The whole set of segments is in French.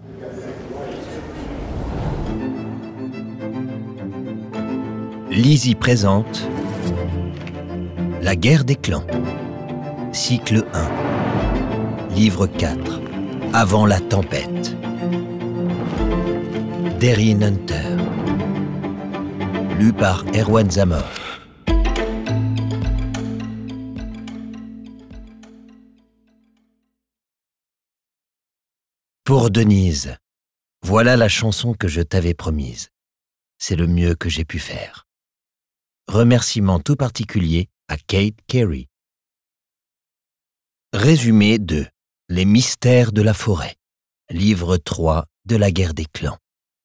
Lizzie présente La guerre des clans. Cycle 1. Livre 4. Avant la tempête. Darien Hunter. Lu par Erwan Zamor. Pour Denise, voilà la chanson que je t'avais promise. C'est le mieux que j'ai pu faire. Remerciement tout particulier à Kate Carey. Résumé de Les mystères de la forêt, livre 3 de la guerre des clans.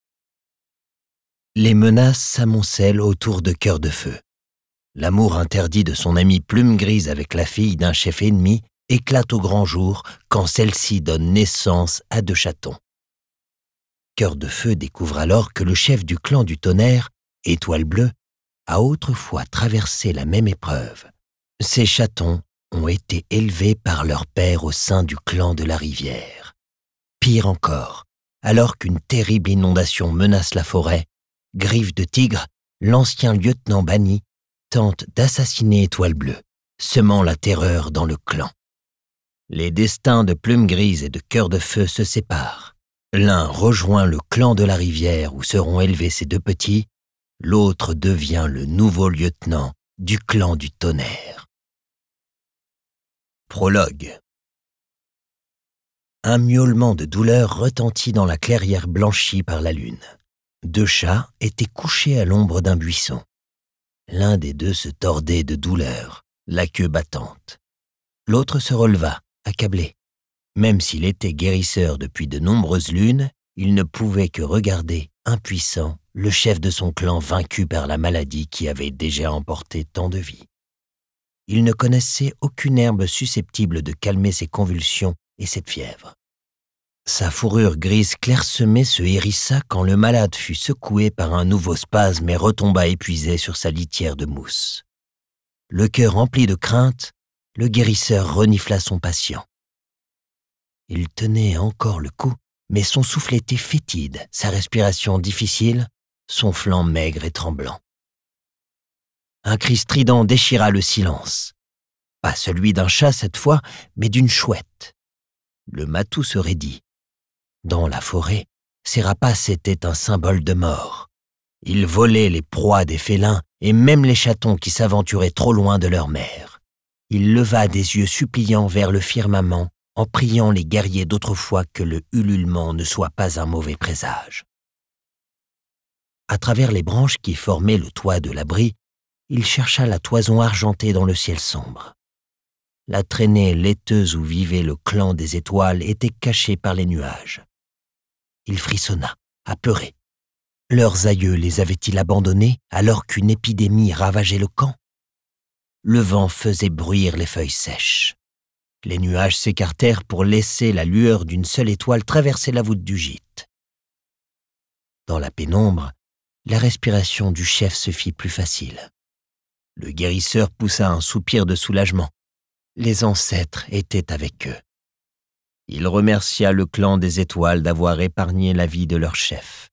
Les menaces s'amoncellent autour de Cœur de Feu. L'amour interdit de son amie Plume Grise avec la fille d'un chef ennemi éclate au grand jour quand celle-ci donne naissance à 2 chatons. Cœur de Feu découvre alors que le chef du clan du tonnerre, Étoile Bleue, a autrefois traversé la même épreuve. Ces chatons ont été élevés par leur père au sein du clan de la rivière. Pire encore, alors qu'une terrible inondation menace la forêt, Griffe de Tigre, l'ancien lieutenant banni, tente d'assassiner Étoile Bleue, semant la terreur dans le clan. Les destins de Plume Grise et de Cœur de Feu se séparent. L'un rejoint le clan de la rivière où seront élevés ses 2 petits, l'autre devient le nouveau lieutenant du clan du tonnerre. Prologue. Un miaulement de douleur retentit dans la clairière blanchie par la lune. 2 chats étaient couchés à l'ombre d'un buisson. L'un des 2 se tordait de douleur, la queue battante. L'autre se releva, accablé. Même s'il était guérisseur depuis de nombreuses lunes, il ne pouvait que regarder, impuissant, le chef de son clan vaincu par la maladie qui avait déjà emporté tant de vies. Il ne connaissait aucune herbe susceptible de calmer ses convulsions et cette fièvre. Sa fourrure grise clairsemée se hérissa quand le malade fut secoué par un nouveau spasme et retomba épuisé sur sa litière de mousse. Le cœur rempli de crainte, le guérisseur renifla son patient. Il tenait encore le coup, mais son souffle était fétide, sa respiration difficile, son flanc maigre et tremblant. Un cri strident déchira le silence. Pas celui d'un chat cette fois, mais d'une chouette. Le matou se raidit. Dans la forêt, ces rapaces étaient un symbole de mort. Ils volaient les proies des félins et même les chatons qui s'aventuraient trop loin de leur mère. Il leva des yeux suppliants vers le firmament en priant les guerriers d'autrefois que le ululement ne soit pas un mauvais présage. À travers les branches qui formaient le toit de l'abri, il chercha la toison argentée dans le ciel sombre. La traînée laiteuse où vivait le clan des étoiles était cachée par les nuages. Il frissonna, apeuré. Leurs aïeux les avaient-ils abandonnés alors qu'une épidémie ravageait le camp? Le vent faisait bruire les feuilles sèches. Les nuages s'écartèrent pour laisser la lueur d'une seule étoile traverser la voûte du gîte. Dans la pénombre, la respiration du chef se fit plus facile. Le guérisseur poussa un soupir de soulagement. Les ancêtres étaient avec eux. Il remercia le clan des étoiles d'avoir épargné la vie de leur chef.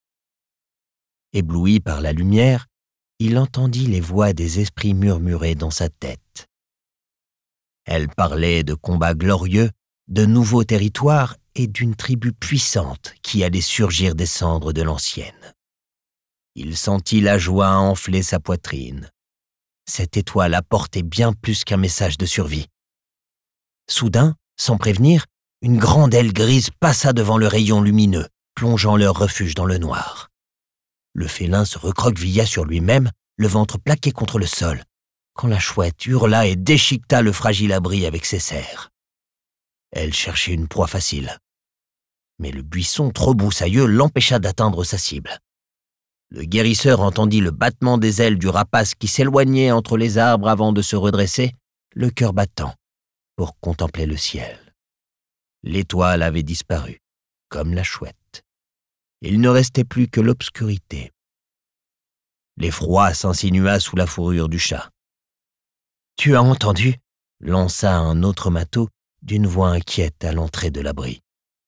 Ébloui par la lumière, il entendit les voix des esprits murmurer dans sa tête. Elles parlaient de combats glorieux, de nouveaux territoires et d'une tribu puissante qui allait surgir des cendres de l'ancienne. Il sentit la joie enfler sa poitrine. Cette étoile apportait bien plus qu'un message de survie. Soudain, sans prévenir, une grande aile grise passa devant le rayon lumineux, plongeant leur refuge dans le noir. Le félin se recroquevilla sur lui-même, le ventre plaqué contre le sol, quand la chouette hurla et déchiqueta le fragile abri avec ses serres. Elle cherchait une proie facile. Mais le buisson trop broussailleux l'empêcha d'atteindre sa cible. Le guérisseur entendit le battement des ailes du rapace qui s'éloignait entre les arbres avant de se redresser, le cœur battant, pour contempler le ciel. L'étoile avait disparu, comme la chouette. Il ne restait plus que l'obscurité. L'effroi s'insinua sous la fourrure du chat. « Tu as entendu ?» lança un autre matelot d'une voix inquiète à l'entrée de l'abri.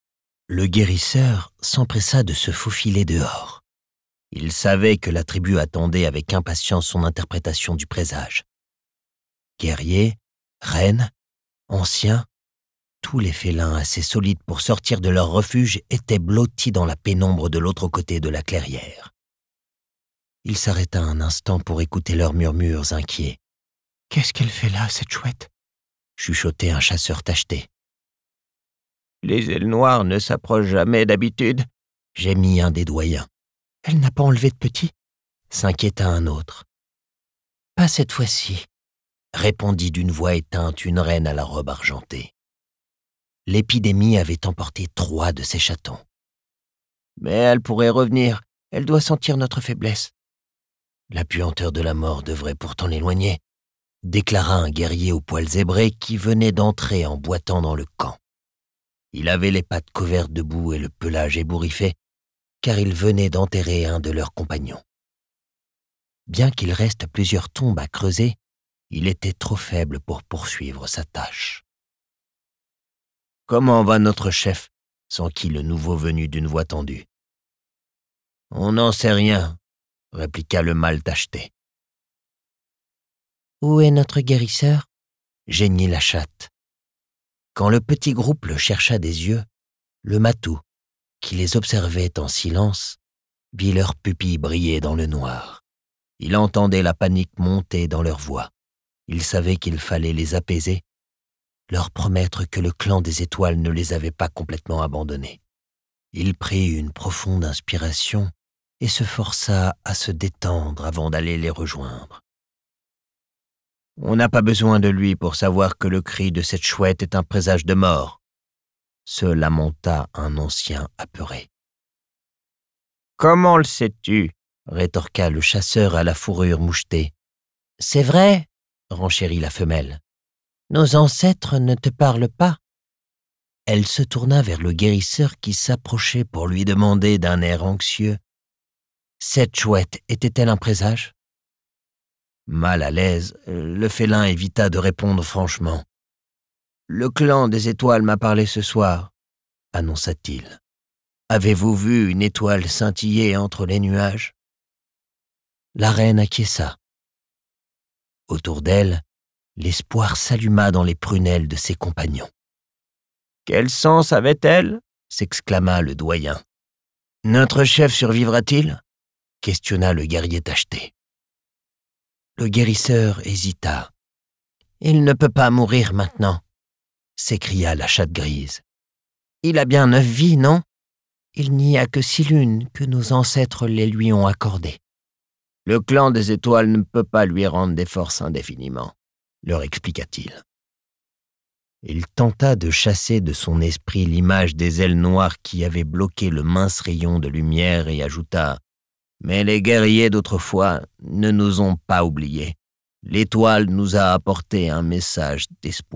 Le guérisseur s'empressa de se faufiler dehors. Il savait que la tribu attendait avec impatience son interprétation du présage. Guerriers, reines, anciens, tous les félins assez solides pour sortir de leur refuge étaient blottis dans la pénombre de l'autre côté de la clairière. Il s'arrêta un instant pour écouter leurs murmures inquiets. « Qu'est-ce qu'elle fait là, cette chouette ?» chuchotait un chasseur tacheté. « Les ailes noires ne s'approchent jamais d'habitude, » gémit un des doyens. « Elle n'a pas enlevé de petit ?» s'inquiéta un autre. « Pas cette fois-ci, » répondit d'une voix éteinte une reine à la robe argentée. L'épidémie avait emporté 3 de ses chatons. « Mais elle pourrait revenir, elle doit sentir notre faiblesse. »« La puanteur de la mort devrait pourtant l'éloigner, » déclara un guerrier aux poils zébrés qui venait d'entrer en boitant dans le camp. Il avait les pattes couvertes de boue et le pelage ébouriffé, car il venait d'enterrer un de leurs compagnons. Bien qu'il reste plusieurs tombes à creuser, il était trop faible pour poursuivre sa tâche. « Comment va notre chef ?» s'enquit le nouveau venu d'une voix tendue. « On n'en sait rien, » répliqua le mâle tacheté. « Où est notre guérisseur ?» geignit la chatte. Quand le petit groupe le chercha des yeux, le matou, qui les observait en silence, vit leurs pupilles briller dans le noir. Il entendait la panique monter dans leur voix. Il savait qu'il fallait les apaiser, leur promettre que le clan des étoiles ne les avait pas complètement abandonnés. Il prit une profonde inspiration et se força à se détendre avant d'aller les rejoindre. On n'a pas besoin de lui pour savoir que le cri de cette chouette est un présage de mort, se lamenta un ancien apeuré. Comment le sais-tu ? Rétorqua le chasseur à la fourrure mouchetée. C'est vrai, renchérit la femelle. Nos ancêtres ne te parlent pas. Elle se tourna vers le guérisseur qui s'approchait pour lui demander d'un air anxieux. Cette chouette était-elle un présage ? Mal à l'aise, le félin évita de répondre franchement. « Le clan des étoiles m'a parlé ce soir, » annonça-t-il. « Avez-vous vu une étoile scintiller entre les nuages ?» La reine acquiesça. Autour d'elle, l'espoir s'alluma dans les prunelles de ses compagnons. « Quel sens avait-elle » s'exclama le doyen. « Notre chef survivra-t-il » questionna le guerrier tacheté. Le guérisseur hésita. « Il ne peut pas mourir maintenant » s'écria la chatte grise. « Il a bien 9 vies, non ? Il n'y a que 6 lunes que nos ancêtres les lui ont accordées. Le clan des étoiles ne peut pas lui rendre des forces indéfiniment, » leur expliqua-t-il. Il tenta de chasser de son esprit l'image des ailes noires qui avaient bloqué le mince rayon de lumière et ajouta « Mais les guerriers d'autrefois ne nous ont pas oubliés. L'étoile nous a apporté un message d'espoir. »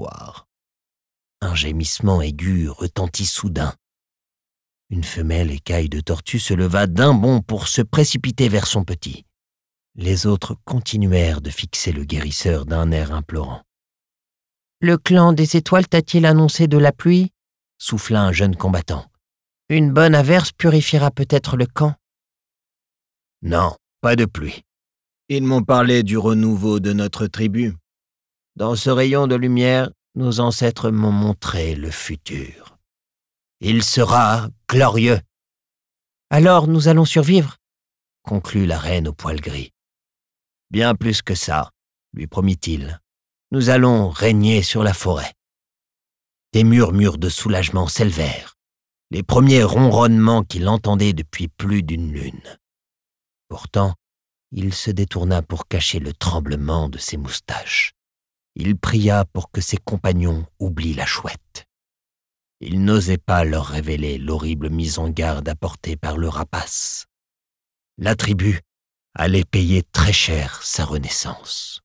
Un gémissement aigu retentit soudain. Une femelle écaille de tortue se leva d'un bond pour se précipiter vers son petit. Les autres continuèrent de fixer le guérisseur d'un air implorant. « Le clan des étoiles t'a-t-il annoncé de la pluie ?» souffla un jeune combattant. « Une bonne averse purifiera peut-être le camp. » Non, pas de pluie. Ils m'ont parlé du renouveau de notre tribu. Dans ce rayon de lumière, nos ancêtres m'ont montré le futur. Il sera glorieux. Alors nous allons survivre, conclut la reine au poil gris. Bien plus que ça, lui promit-il. Nous allons régner sur la forêt. Des murmures de soulagement s'élevèrent, les premiers ronronnements qu'il entendait depuis plus d'une lune. Pourtant, il se détourna pour cacher le tremblement de ses moustaches. Il pria pour que ses compagnons oublient la chouette. Il n'osait pas leur révéler l'horrible mise en garde apportée par le rapace. La tribu allait payer très cher sa renaissance.